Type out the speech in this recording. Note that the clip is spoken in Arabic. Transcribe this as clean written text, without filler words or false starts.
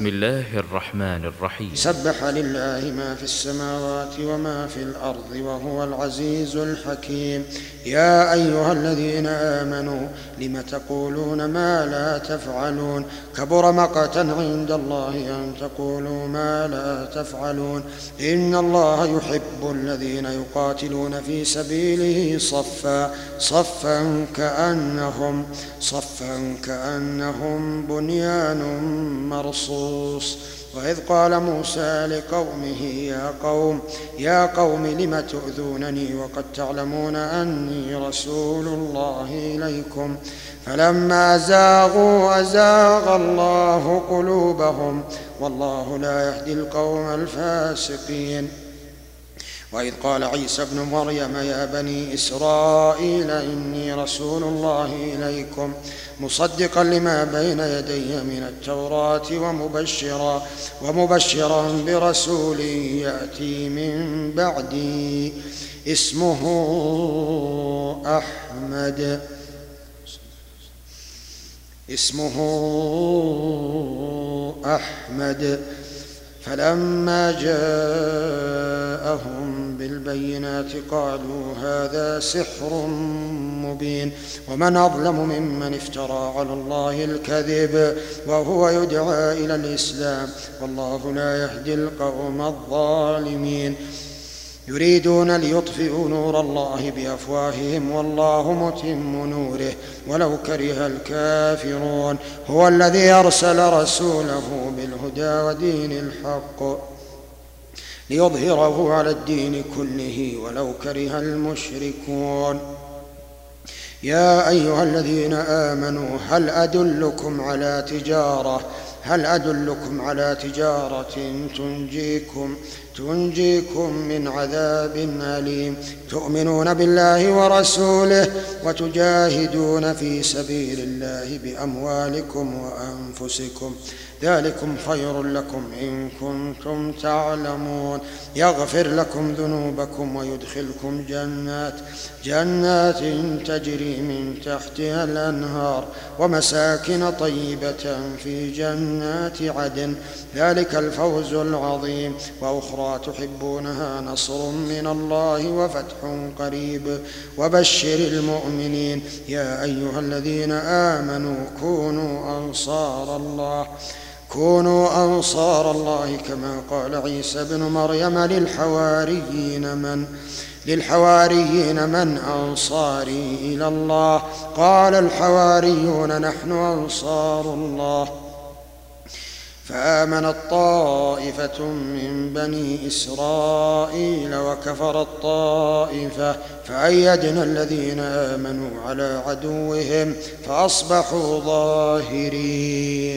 بسم الله الرحمن الرحيم. سبح لله ما في السماوات وما في الأرض وهو العزيز الحكيم. يا أيها الذين آمنوا لم تقولون ما لا تفعلون كبر مقتا عند الله أن تقولوا ما لا تفعلون. إن الله يحب الذين يقاتلون في سبيله صفا كأنهم بنيان مرصوص. وإذ قال موسى لقومه يا قوم لم تؤذونني وقد تعلمون أني رسول الله إليكم فلما زاغوا أزاغ الله قلوبهم والله لا يهدي القوم الفاسقين. وإذ قال عيسى ابن مريم يا بني إسرائيل إني رسول الله إليكم مصدقا لما بين يدي من التوراة ومبشرا برسول يأتي من بعدي اسمه أحمد. فلما جاءهم بالبينات قالوا هذا سحر مبين ومن أظلم ممن افترى على الله الكذب وهو يدعى إلى الإسلام والله لا يهدي القوم الظالمين. يريدون ليطفئوا نور الله بأفواههم والله متم نوره ولو كره الكافرون. هو الذي أرسل رسوله بالهدى ودين الحق ليظهره على الدين كله ولو كره المشركون. يا أيها الذين آمنوا هل أدلكم على تجارة تنجيكم من عذاب أليم تؤمنون بالله ورسوله وتجاهدون في سبيل الله بأموالكم وأنفسكم ذلكم خير لكم إن كنتم تعلمون. يغفر لكم ذنوبكم ويدخلكم جنات تجري من تحتها الأنهار ومساكن طيبة في جنات عدن ذلك الفوز العظيم. وأخرى تحبونها نصر من الله وفتح قريب وبشر المؤمنين. يا أيها الذين آمنوا كونوا أنصار الله كما قال عيسى بن مريم للحواريين من أنصاري إلى الله قال الحواريون نحن أنصار الله. فآمنت طائفة من بني إسرائيل وكفرت طائفة فأيدنا الذين آمنوا على عدوهم فأصبحوا ظاهرين.